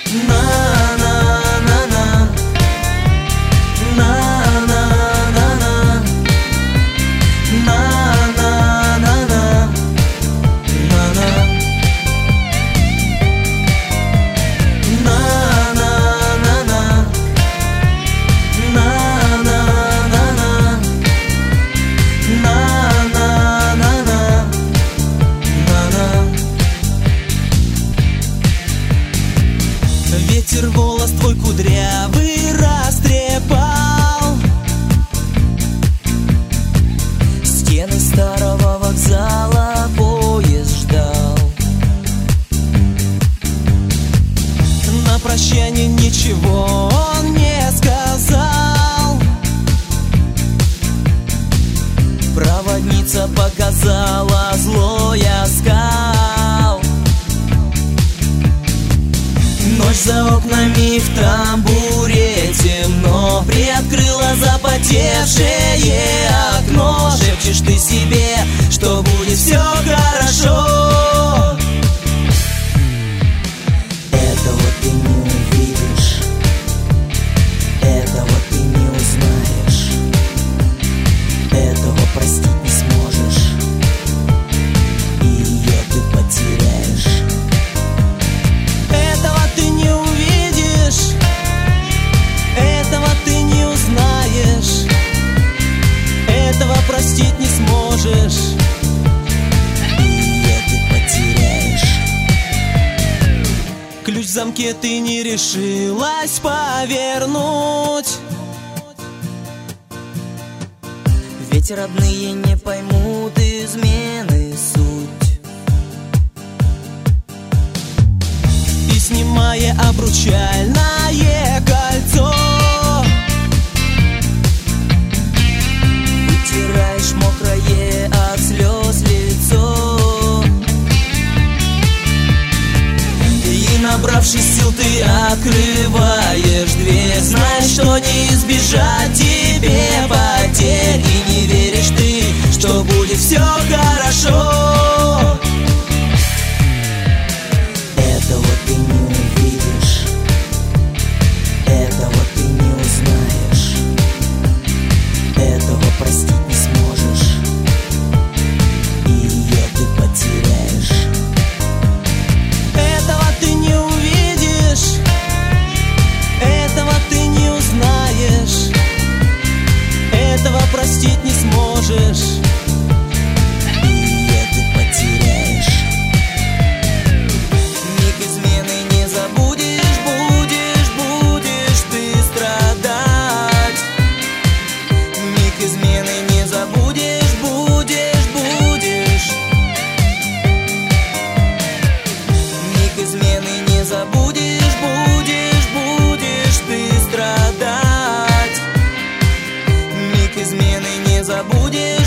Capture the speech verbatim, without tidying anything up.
Ветер волос твой кудрявый растрепал, стены старого вокзала поезд ждал. На прощание ничего он не сказал. Проводница показала злой оскал. Ночь за окнами, в тамбуре темно, приоткрыла запотевшее окно. Шепчешь ты себе, что будет все хорошо. Этого ты не увидишь, этого ты не узнаешь, этого простить не сможешь, и ее ты потеряешь. Этого ты не увидишь, этого ты не узнаешь, этого простить не сможешь, и ее ты потеряешь. Ключ в замке ты не решилась повернуть, ведь родные не поймут измены суть. И снимая обручальное кольцо, вытираешь мокрое от слез лицо. И набравшись сил ты открываешь дверь, знаешь, что не избежать тебе потерь. И не веришь ты, что будет все хорошо. Этого ты не увидишь, этого ты не узнаешь, этого простить не сможешь, и ее ты потеряешь. Этого ты не увидишь, этого ты не узнаешь, этого простить не сможешь, и ее ты потеряешь. Миг измены не забудешь, будешь, будешь ты страдать. Миг измены не забудешь, будешь, будешь. Миг измены не забудешь, будешь, будешь ты страдать. Миг измены не забудешь.